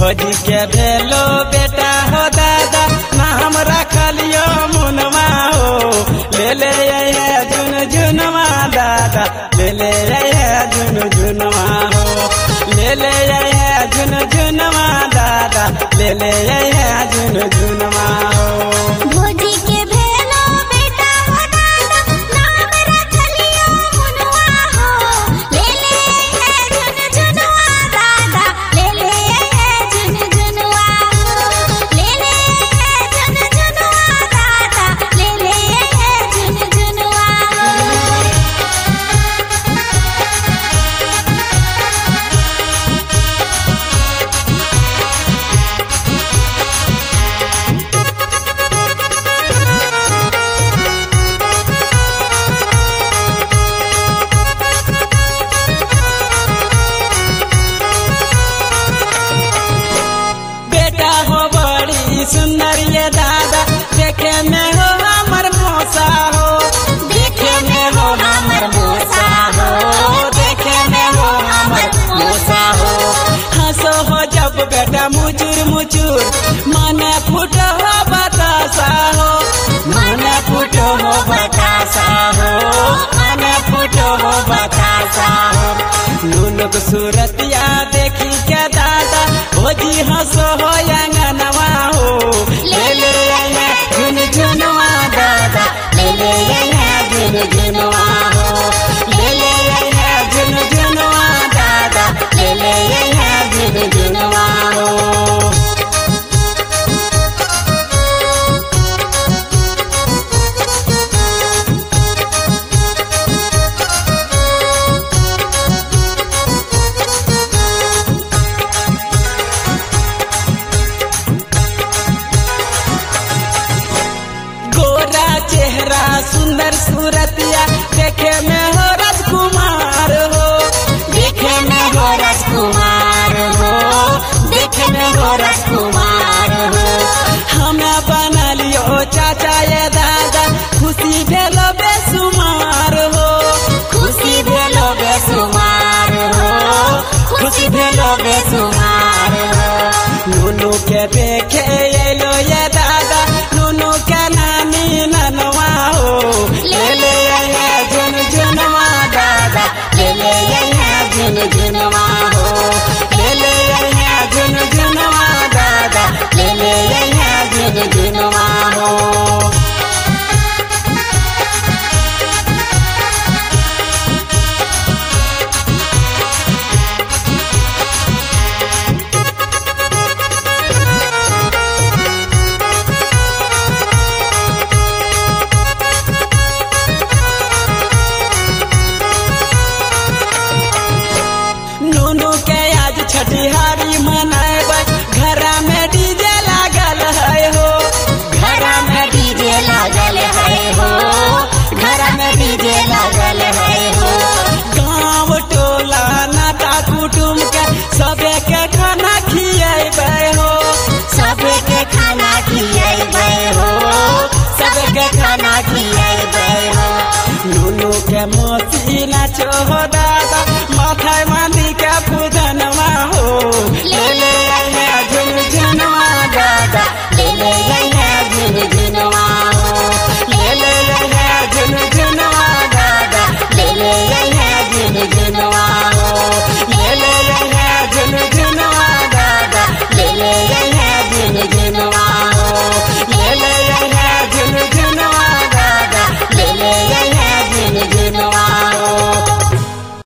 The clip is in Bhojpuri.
भोजी के भेलो बेटा हो दादा नाम रखलियो मुनवा हो ले ले झुन झुनवा दादा ले ले झुन झुनवा हो ले ले झुन झुनवा दादा ले ले झुन झुनवा हो। भोजी के भेलो बेटा हो दादा नाम रखलियो मुनवा हो ले ले झुन झुनवा दादा ले ले झुन झुनवा हो ले ले झुन झुनवा दादा ले ले झुन झुनवा हो। बेटा हो बड़ी सुंदर ये दादा देखे में हो हमर मौसा हो देखे में हो हमर मौसा हो देखे में हो हमर मौसा हो। हंसो हो जब बेटा मुचुर मुचुर मन फुटो हो बतासा हो मन फुटो हो बतासा हो मन फुटो हो बतासा हो। नुनुक सूरतिया देखी के दादा भोजी हंसो हो अंगनवा हो ले ले झुन झुनवा दादा ले ले झुन झुनवा हो ले ले झुन झुनवा दादा ले ले झुन झुनवा हो। गोरा चेहरा सुंदर सूरतिया देखे में हो राजकुमार हो देखे में हो राजकुमार हो देखे में हो राजकुमार हो। हमें बना लियो चाचा ये दादा खुशी भेलो बेसुमार हो खुशी भेलो बेसुमार हो खुशी भेलो बेसुमार हो। नुनु के देखे एलो ये दादा नुनु के नानी ननवा हो ले ले झुन झुनवा दादा ले ले झुन झुनवा हो ले ले झुन झुनवा दादा ले ले झुन झुनवा हो। नुनु के आज छठिहारी मनाएब घर में डीजे लागल है हो घर में डीजे लागल है हो घर में डीजे लागल है हो। गाँव टोला नाता कुटुम के सबे के खाना खिएबै हो सबे के खाना खिएबै हो सबे के खाना खिएबै हो। नुनु के मौसी नाचो हो दादा